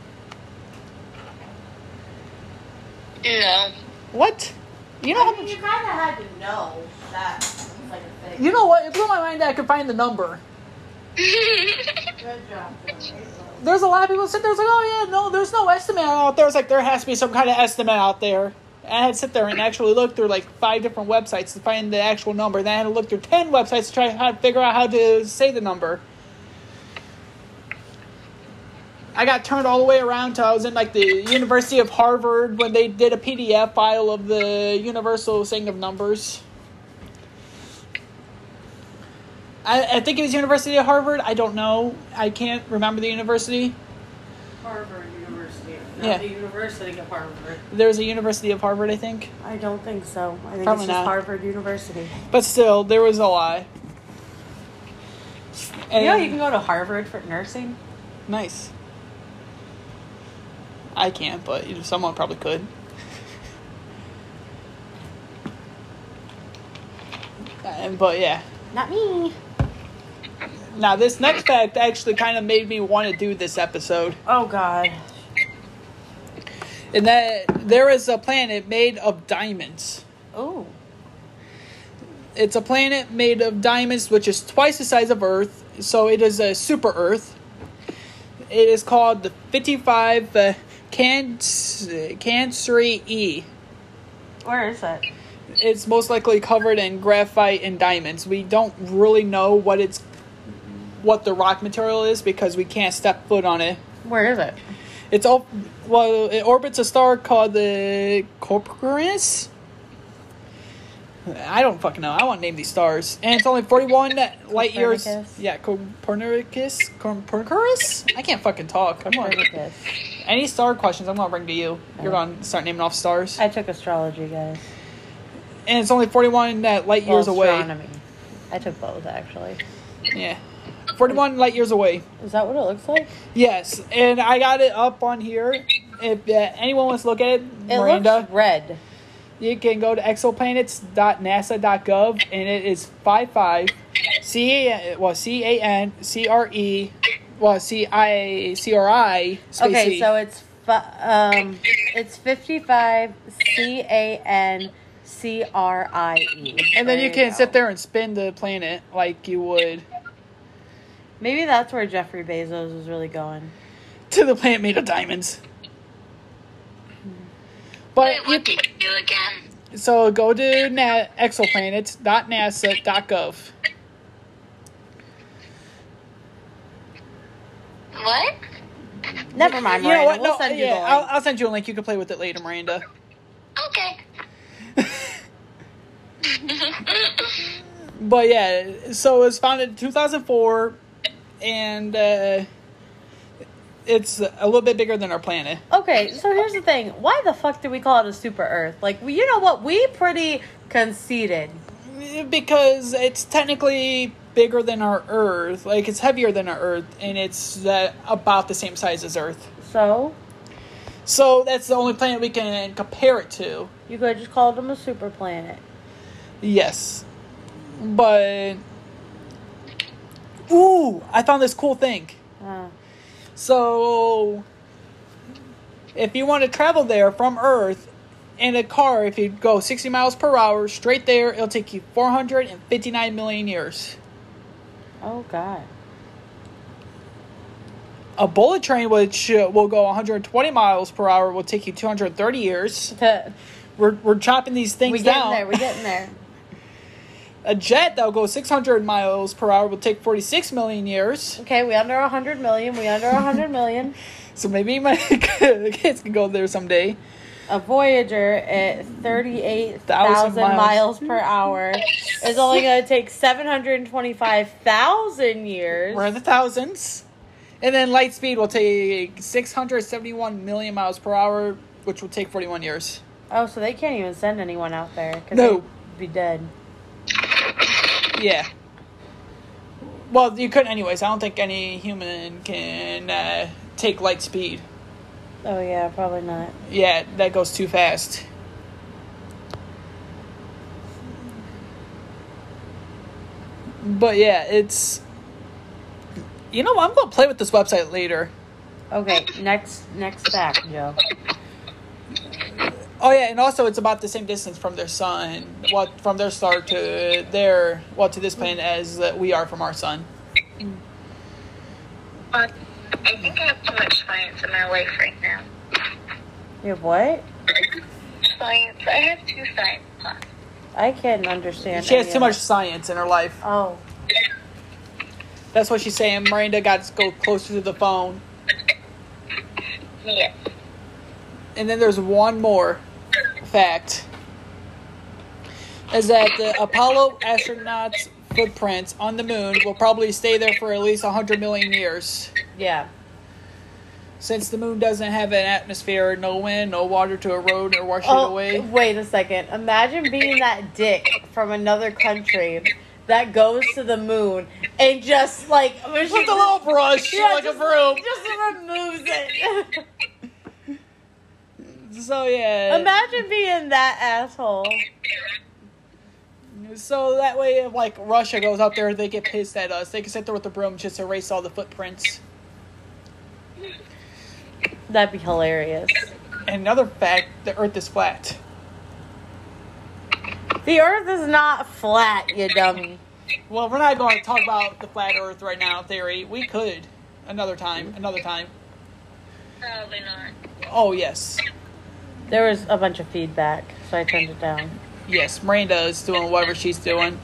No. What? You know how You much... kind of had to know that was like a thing. You know what? It blew my mind that I could find the number. Good job. There's a lot of people sit there and like, oh yeah, no, there's no estimate out there. It's like there has to be some kind of estimate out there. And I had to sit there and actually look through like 5 different websites to find the actual number. Then I had to look through 10 websites to try to figure out how to say the number. I got turned all the way around till I was in like the University of Harvard when they did a PDF file of the universal saying of numbers. I think it was University of Harvard. I don't know. I can't remember the university. Harvard University. Not Yeah. the University of Harvard. There's a University of Harvard, I think. I don't think so. I think Probably it's just not. Harvard University. But still, there was a lie. And You know you can go to Harvard for nursing? Nice. I can't, but someone probably could. But yeah. Not me. Now, this next fact actually kind of made me want to do this episode. Oh, God. And that there is a planet made of diamonds. Oh. It's a planet made of diamonds, which is twice the size of Earth. So it is a super Earth. It is called the 55 Cancri E. Where is it? It's most likely covered in graphite and diamonds. We don't really know what the rock material is because we can't step foot on it. Where is it? It orbits a star called the Copernicus. I don't fucking know. I want to name these stars. And it's only 41 light years. Yeah, Copernicus. I can't fucking talk. Any star questions, I'm going to bring to you. You're going to start naming off stars. I took astrology, guys. And it's only 41 light years away. Astronomy. I took both, actually. Yeah. 41 light years away. Is that what it looks like? Yes. And I got it up on here. If anyone wants to look at it, Miranda, looks red. You can go to exoplanets.nasa.gov, and it is 55 CANCRE CICRI. Okay, so it's 55 CANCRIE. And then you can sit there and spin the planet like you would Maybe that's where Jeffrey Bezos was really going. to the planet made of diamonds. But what did you do again? So go to exoplanets.nasa.gov. What? Never mind, Miranda. You know what? We'll send you the link. I'll send you a link. You can play with it later, Miranda. Okay. But yeah, so it was founded in 2004, and it's a little bit bigger than our planet. Okay, so here's the thing. Why the fuck do we call it a super Earth? Like, you know what? We pretty conceited. Because it's technically bigger than our Earth. Like, it's heavier than our Earth, and it's about the same size as Earth. So that's the only planet we can compare it to. you could just call them a super planet. Yes. But... Ooh! I found this cool thing. So... if you want to travel there from Earth in a car, if you go 60 miles per hour straight there, it'll take you 459 million years. Oh, God. A bullet train, which will go 120 miles per hour, will take you 230 years. We're chopping these things down. We're getting there. A jet that will go 600 miles per hour will take 46 million years. Okay, we under 100 million. So maybe my kids can go there someday. A Voyager at 38,000 miles per hour is only going to take 725,000 years. We're in the thousands. And then light speed will take 671 million miles per hour, which will take 41 years. Oh, so they can't even send anyone out there. No. They'd be dead. Yeah. Well, you couldn't anyways. I don't think any human can take light speed. Oh, yeah, probably not. Yeah, that goes too fast. But yeah, it's... You know what? I'm going to play with this website later. Okay, next fact, Joe. Oh yeah, and also it's about the same distance from their sun, from their star to to this planet as we are from our sun. I think I have too much science in my life right now. You have what? Science. I have 2 science classes. I can't understand. She has too much science in her life. Oh. That's what she's saying. Miranda got to go closer to the phone. Yes. And then there's one more fact. Is that the Apollo astronauts' footprints on the moon will probably stay there for at least 100 million years. Yeah. Since the moon doesn't have an atmosphere, no wind, no water to erode or wash it away. Wait a second. Imagine being that dick from another country that goes to the moon and just like... With a little brush, like a broom. Just removes it. So, yeah. Imagine being that asshole. So that way, if like Russia goes up there, they get pissed at us. They can sit there with the broom, just erase all the footprints. That'd be hilarious. And another fact: the Earth is flat. The Earth is not flat, you dummy. Well, we're not going to talk about the flat Earth right now. Theory, we could another time. Probably not. Oh yes, There was a bunch of feedback, so I turned it down. yes. Miranda is doing whatever she's doing.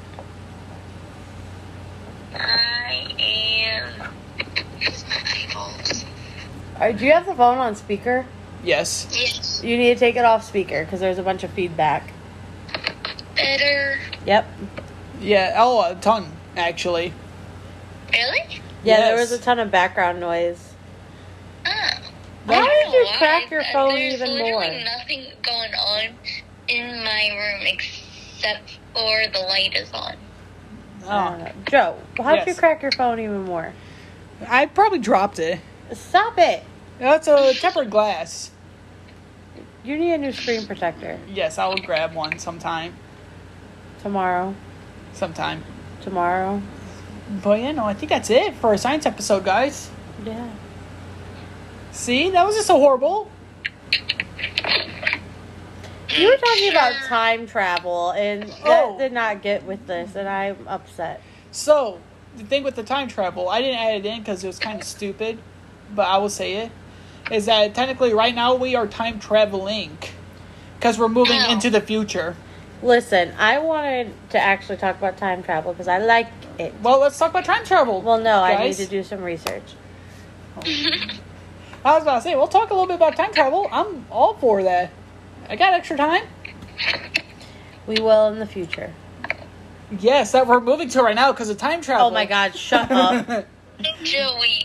I am. It's my eyeballs. Do you have the phone on speaker? Yes. Yes. You need to take it off speaker because there's a bunch of feedback. Better. Yep. Yeah. Oh, a ton actually. Really? Yeah, there Yes. was a ton of background noise. Oh. Why did you Why? crack your phone There's even literally more? nothing going on in my room except for the light is on. Oh, Joe, how'd you Yes. crack your phone even more? I probably dropped it. Stop it. That's a tempered glass. You need a new screen protector. Yes, I will grab one sometime. Tomorrow. Tomorrow. But yeah, no, I think that's it for a science episode, guys. Yeah. See, that was just so horrible. You were talking about time travel, and that Oh. did not get with this, and I'm upset. So, the thing with the time travel, I didn't add it in because it was kind of stupid, but I will say it, is that technically right now we are time traveling because we're moving Ow. into the future. Listen, I wanted to actually talk about time travel because I like it. Well, let's talk about time travel. Well, no, I need guys. to do some research. I was about to say, we'll talk a little bit about time travel. I'm all for that. I got extra time. We will in the future. Yes, that we're moving to right now because of time travel. Oh my God, shut up. Joey,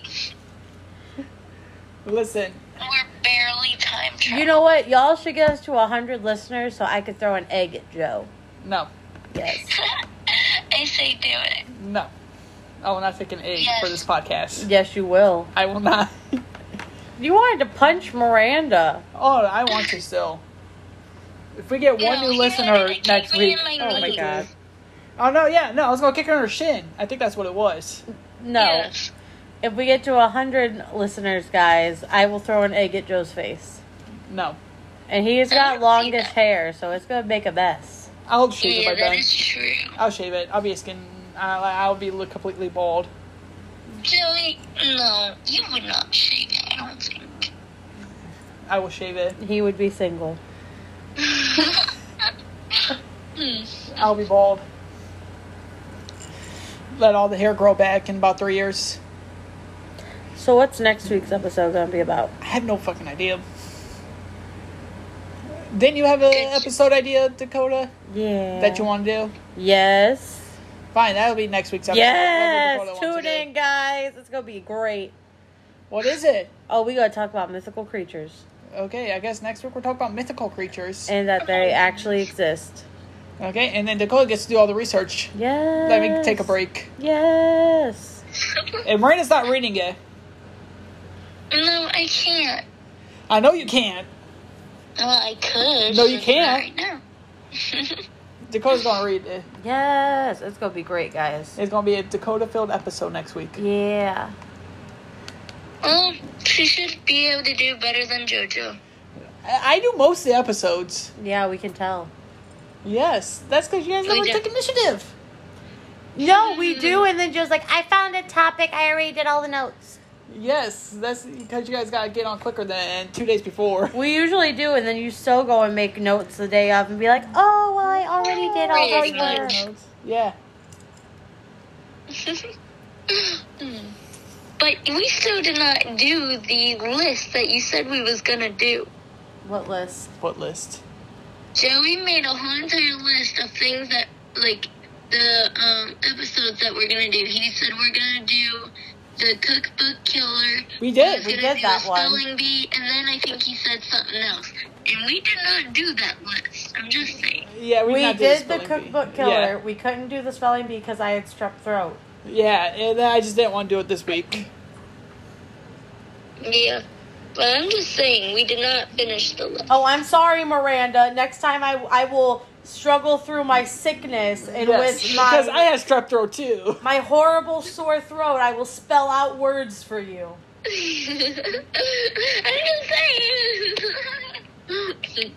Listen, we're barely time traveling. You know what? Y'all should get us to 100 listeners so I could throw an egg at Joe. no, Yes. I say do it. no. I will not take an egg Yes. for this podcast. Yes, you will. I will not. You wanted to punch Miranda. Oh, I want to still. If we get one No, new you listener kicked next me week. in my Oh my knees. God. Oh, no, yeah, no, I was going to kick her in her shin. I think that's what it was. No. Yes. If we get to 100 listeners, guys, I will throw an egg at Joe's face. No. And he's I got don't see longest that. hair, so it's going to make a mess. I'll shave it Yeah, by that then. is true. I'll shave it. I'll be a skin. I'll be completely bald. Joey, no, you would not shave it, I don't think. I will shave it. He would be single. I'll be bald. Let all the hair grow back in about 3 years. So what's next week's episode going to be about? I have no fucking idea. Didn't you have an episode idea, Dakota, Yeah. that you want to do? Yes. Fine, that'll be next week's episode. Yes. Whatever Dakota wants Tune to in, do. guys. It's going to be great. What is it? Oh, we got to talk about mythical creatures. Okay, I guess next week we're talking about mythical creatures. And that they actually exist. Okay, and then Dakota gets to do all the research. Yes. Let me take a break. Yes. And Miranda's not reading it. No, I can't. I know you can't. Well, I could. No, you just not can't. Right now. Dakota's gonna read it. Yes. It's going to be great, guys. It's gonna be a Dakota-filled episode next week. Yeah. Well, she should be able to do better than JoJo. I do most of the episodes. Yeah, we can tell. Yes, that's because you guys never We do. took initiative. No, we do. And then just like, I found a topic. I already did all the notes. Yes, that's because you guys gotta get on quicker than 2 days before. We usually do. And then you still go and make notes the day of and be like, oh, well, I already did all Pretty those much. work. Yeah. But we still did not do the list that you said we was gonna do. What list? What list? Joey made a whole entire list of things that, like, the episodes that we're gonna do. He said we're gonna do the cookbook killer. We did. He's We gonna did do that the one. spelling bee, and then I think he said something else. And we did not do that list. I'm just saying. Yeah, We not did the spelling bee. cookbook killer. We couldn't do the spelling bee because I had strep throat. Yeah, and I just didn't want to do it this week. Yeah. But I'm just saying, we did not finish the list. Oh, I'm sorry, Miranda. Next time I will struggle through my sickness and Yes, with because I my had strep throat too. my horrible sore throat, I will spell out words for you. I'm just saying.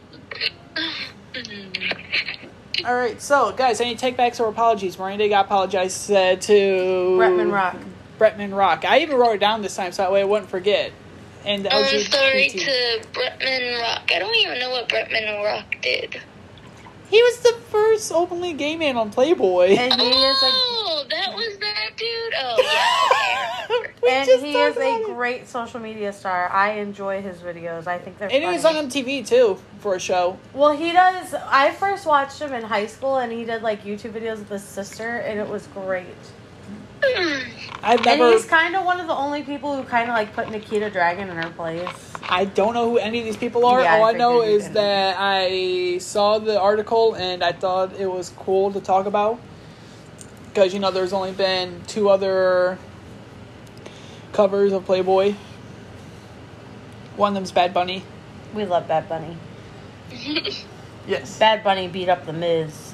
All right, so guys, any takebacks or apologies? Miranda got apologized to Bretman Rock. Bretman Rock. I even wrote it down this time so that way I wouldn't forget. And the I'm LGBT. sorry to Bretman Rock. I don't even know what Bretman Rock did. He was the first openly gay man on Playboy. And he is Oh, that was that dude? Oh, yeah. We and just he talked is a about it. great social media star. I enjoy his videos. I think they're And he funny. was on MTV too for a show. Well, he does. I first watched him in high school, and he did like YouTube videos with his sister, and it was great. I've And never. he's kind of one of the only people who kind of like put Nikita Dragon in her place. I don't know who any of these people are. Yeah, I All I know figured you is didn't. that I saw the article and I thought it was cool to talk about. Because, you know, there's only been 2 other covers of Playboy. One of them's Bad Bunny. We love Bad Bunny. Yes. Bad Bunny beat up the Miz.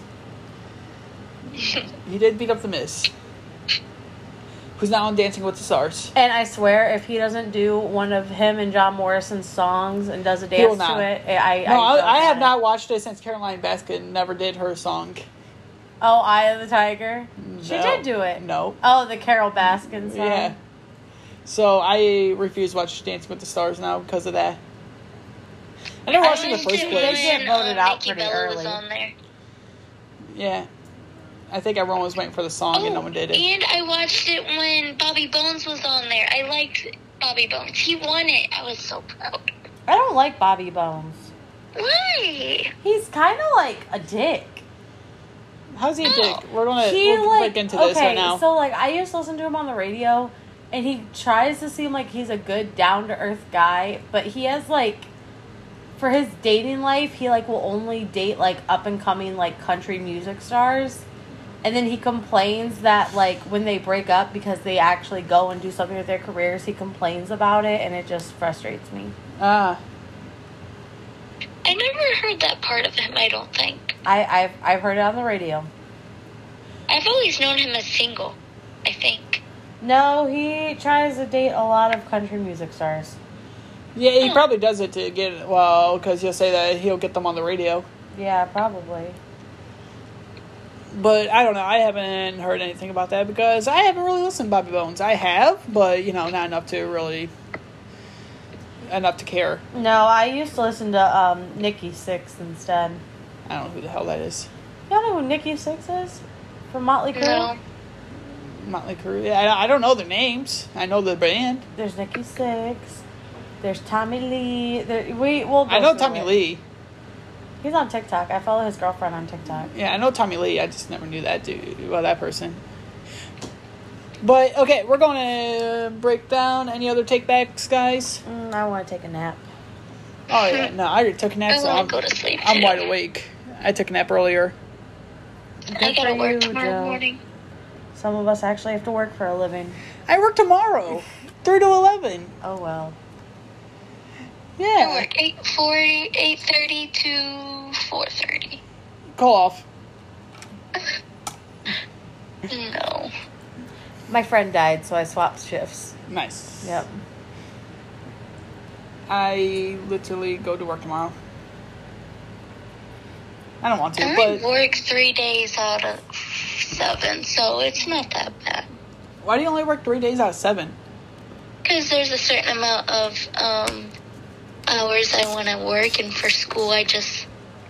He did beat up the Miz. Who's now on Dancing with the Stars. And I swear, if he doesn't do one of him and John Morrison's songs and does a He will dance not. to it, No, I I have it. not watched it since Caroline Baskin never did her song. Oh, Eye of the Tiger. She No. did do it. No. Oh, the Carol Baskin song. Yeah. So I refuse to watch Dancing with the Stars now because of that. I never watched it in the first She did place. get voted out Nikki pretty Bella early. was on there. Yeah. I think everyone was waiting for the song and no one did it. And I watched it when Bobby Bones was on there. I liked Bobby Bones. He won it. I was so proud. I don't like Bobby Bones. Why? He's kind of like a dick. How's he a dick? We're He we'll like break into this okay, right now. so like I used to listen to him on the radio, and he tries to seem like he's a good down to earth guy, but he has like, for his dating life, he like will only date like up and coming like country music stars, and then he complains that like when they break up because they actually go and do something with their careers, he complains about it, and it just frustrates me. Ah. I never heard that part of him, I don't think. I've heard it on the radio. I've always known him as single, I think. No, he tries to date a lot of country music stars. Yeah, he probably does it to get, well, because he'll say that he'll get them on the radio. Yeah, probably. But I don't know. I haven't heard anything about that because I haven't really listened to Bobby Bones. I have, but, you know, not enough to really, enough to care. No, I used to listen to Nikki Sixx instead. I don't know who the hell that is. You don't know who Nikki Sixx is? From Motley Crue? No. Motley Crue. Yeah, I don't know their names. I know the band. There's Nikki Sixx. There's Tommy Lee. We'll go I know through Tommy it. Lee. He's on TikTok. I follow his girlfriend on TikTok. Yeah, I know Tommy Lee. I just never knew that dude. Well, that person. But, okay, we're going to break down any other takebacks, guys. I want to take a nap. Oh, yeah. No, I already took a nap, I so want to go to sleep. I'm too. wide awake. I took a nap earlier. I Good gotta for work you, tomorrow Joe. morning. Some of us actually have to work for a living. I work tomorrow. 3 to 11. Oh, well. I Yeah. work 8:30 to 4:30. Call off. No. My friend died, so I swapped shifts. Nice. Yep. I literally go to work tomorrow. I don't want to, I but work 3 days out of 7, so it's not that bad. why do you only work 3 days out of 7? Because there's a certain amount of hours I want to work, and for school I just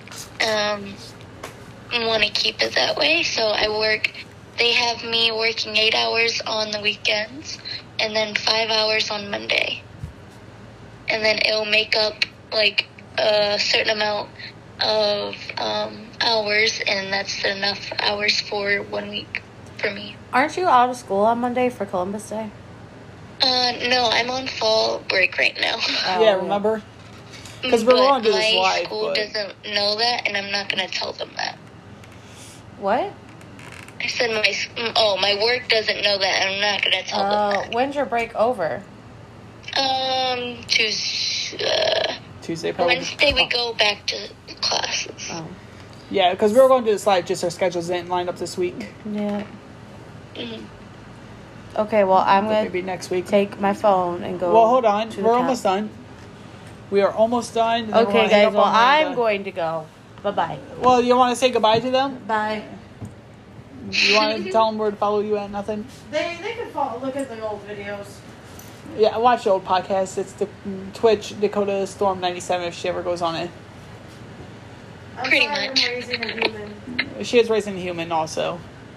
want to keep it that way. So I work. They have me working 8 hours on the weekends, and then 5 hours on Monday, and then it'll make up like a certain amount of hours, and that's enough hours for 1 week for me. Aren't you out of school on Monday for Columbus Day? No, I'm on fall break right now. Yeah, remember? 'Cause we're But gonna do this my live, school but- doesn't know that, and I'm not going to tell them that. What? I said my work doesn't know that, and I'm not going to tell them When's your break over? that. Tuesday, Tuesday, probably. Wednesday we go back to classes. Oh. Yeah, because we were going to do this live, just our schedules didn't line up this week. Yeah. Mhm. Okay, well, I'm going Maybe to next week. take my phone and go. Well, hold on. to the We're couch. almost done. We are almost done. and then we're Okay, gonna hang guys, up well, on Miranda. I'm going to go. Bye-bye. Well, you want to say goodbye to them? Bye. You want to tell them where to follow you at? Nothing? They can follow, look at the old videos. Yeah, watch the old podcast. It's the Twitch Dakota Storm 97 if she ever goes on it. I'm Pretty sorry much. I'm raising a human. She is raising a human also.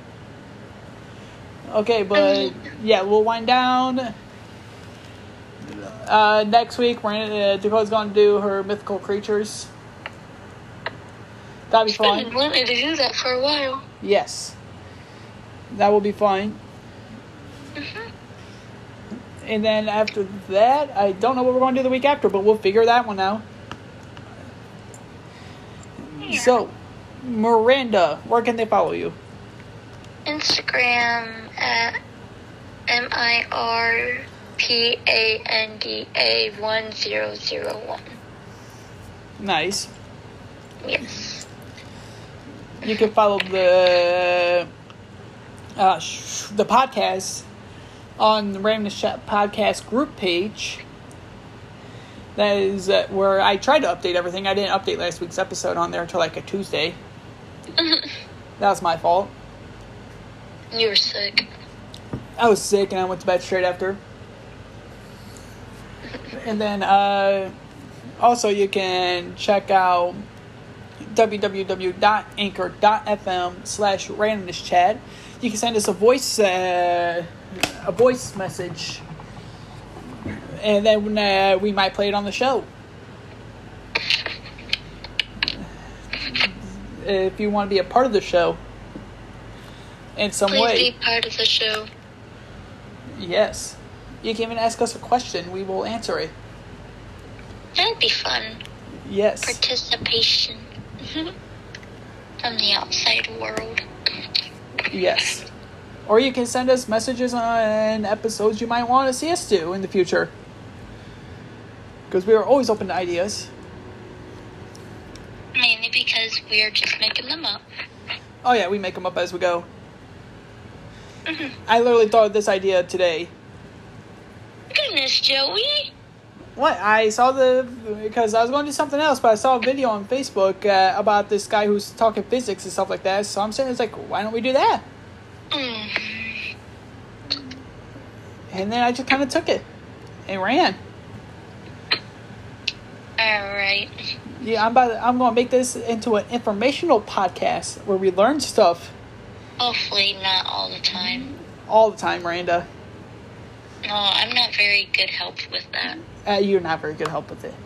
Okay, but yeah, we'll wind down. Next week, Dakota's going to do her mythical creatures. That'll be I've been fun. wanting to do that for a while. Yes. That will be fun. Mhm. And then after that, I don't know what we're going to do the week after, but we'll figure that one out. Yeah. So, Miranda, where can they follow you? Instagram at MIRPANDA1001. Nice. Yes. You can follow the podcast on the Randomness Chat podcast group page. That is where I tried to update everything. I didn't update last week's episode on there until like a Tuesday. That was my fault. You were sick. I was sick and I went to bed straight after. And then also you can check out www.anchor.fm/randomnesschat. You can send us a voice message, and then we might play it on the show. If you want to be a part of the show in some Please way, be part of the show. yes, you can even ask us a question. We will answer it. That'd be fun. Yes. Participation. From the outside world. Yes. Or you can send us messages on episodes you might want to see us do in the future. Because we are always open to ideas. Mainly because we are just making them up. Oh yeah, we make them up as we go. Mhm. I literally thought of this idea today. Goodness, Joey. What? Because I was going to do something else, but I saw a video on Facebook about this guy who's talking physics and stuff like that. So I'm saying, it's like, why don't we do that? Mm. And then I just kind of took it and ran. Alright. Yeah, I'm going to make this into an informational podcast where we learn stuff Hopefully not all the time. all the time, Miranda. No, I'm not very good help with that. You're not very good help with it.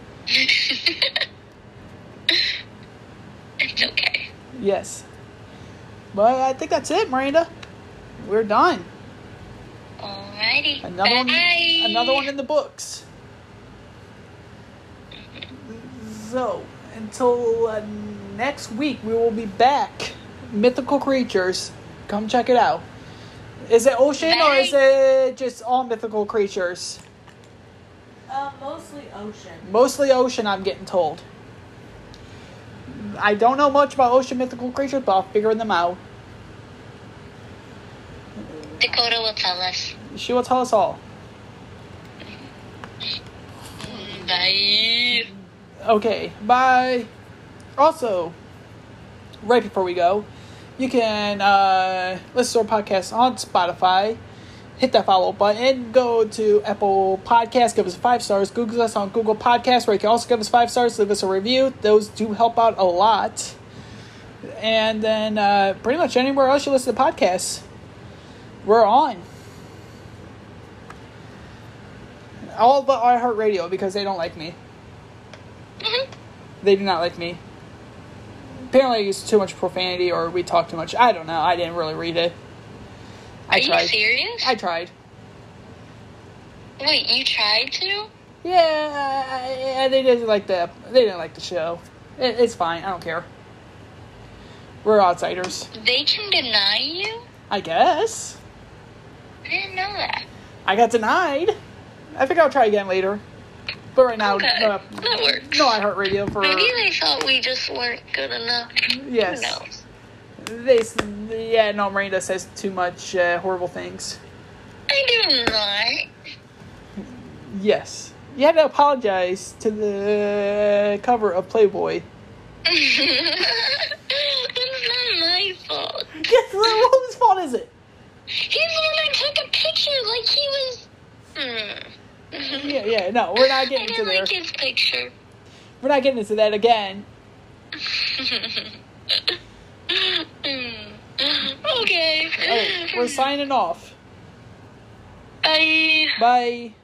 It's okay. Yes. But I think that's it, Miranda. We're done. Alrighty. Another one in the books. So, until next week, we will be back. Mythical Creatures. Come check it out. Is it ocean or is it just all mythical creatures? Mostly ocean. Mostly ocean, I'm getting told. I don't know much about ocean mythical creatures, but I'll figure them out. Dakota will tell us. She will tell us all. Bye. Okay, bye. Also, right before we go, you can listen to our podcast on Spotify. Hit that follow button. Go to Apple Podcasts. Give us 5 stars. Google us on Google Podcasts, where you can also give us 5 stars. Leave us a review. Those do help out a lot. And then pretty much anywhere else you listen to podcasts, we're on. All but iHeartRadio, because they don't like me. Mhm. They do not like me. Apparently I use too much profanity or we talk too much. I don't know. I didn't really read it. Are you serious? I tried. Wait, you tried to? Yeah, they didn't like the show. It's fine. I don't care. We're outsiders. They can deny you? I guess. I didn't know that. I got denied. I think I'll try again later. But right now, Okay, that works. no iHeartRadio for... Maybe they thought we just weren't good enough. Yes. Who knows? No, Miranda says too much horrible things. I do not. Yes. You had to apologize to the cover of Playboy. It's not my fault. Yes, whose fault is it? He's the one that took a picture like he was... Yeah, no, we're not getting I into didn't there. like his picture. We're not getting into that again. Okay. Alright, we're signing off. Bye. Bye.